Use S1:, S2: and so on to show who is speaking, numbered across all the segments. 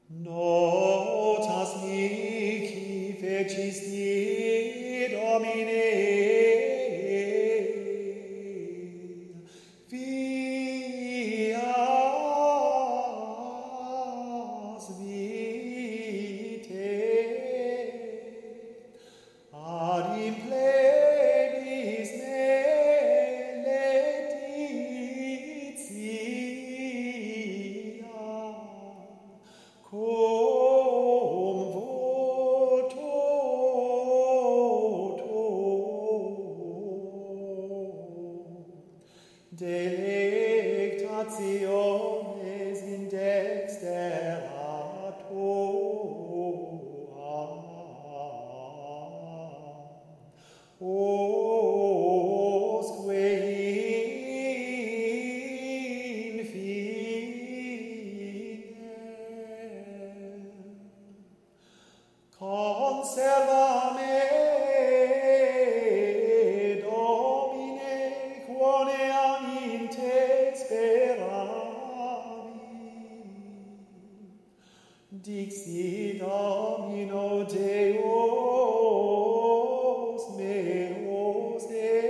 S1: Notas mihi fecisti, Domine, vias vitae, ad in plebis maledictia, cum voto delectationes in dextera tua, osque in fine conserva me, Domine, quoniam in te speravi. Dixi Domino Deus meus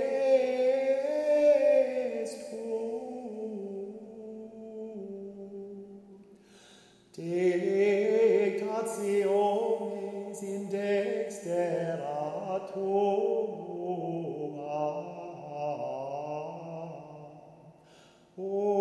S1: est tu. Delectationes in dextera tua.